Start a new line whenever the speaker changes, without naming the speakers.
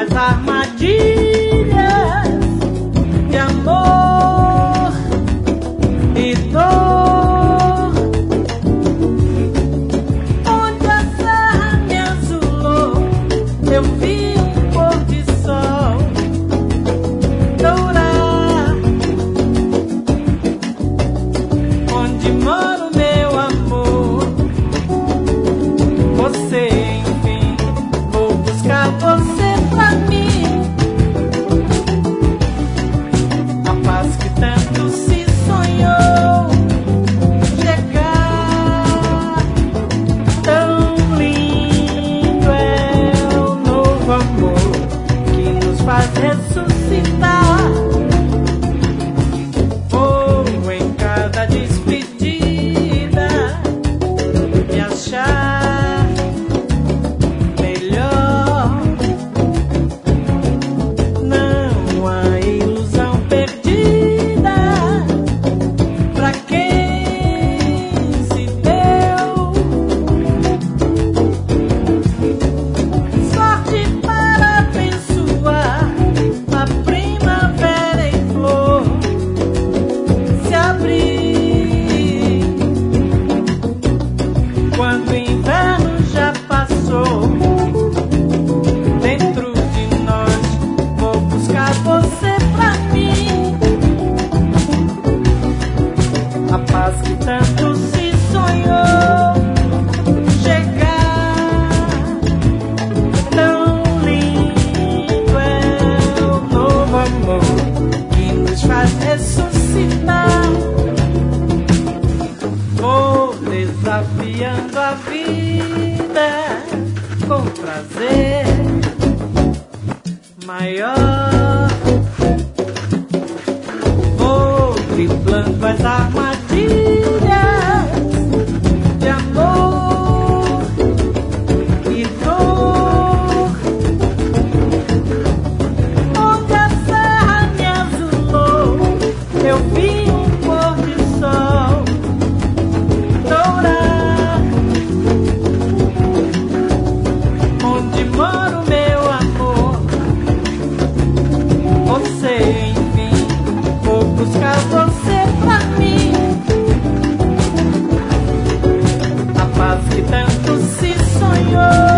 as armadilhas de amor e dor, onde a serra me azulou, eu vi um pôr de sol dourar, onde mora o meu amor, você, enfim, vou buscar você pra mim, a paz que tanto se sonhou chegar, tão lindo é o novo amor que nos faz ressuscitar. Vou em cada despedida me achar melhor. Não há ilusão perdida pra quem se deu. Sorte para abençoar a primavera em flor se abrir, quando o inverno já passou. Dentro de nós vou buscar você pra mim, a paz que tanto se sonhou chegar, tão lindo é o novo amor que nos faz ressuscitar. Vou desafiando a vida com prazer maior, vou driblando as armadilhas de amor e dor, onde a serra me azulou, eu vi um pôr de sol dourar, onde mora o meu amor, você, enfim, vou buscar você pra mim, a paz que tanto se sonhou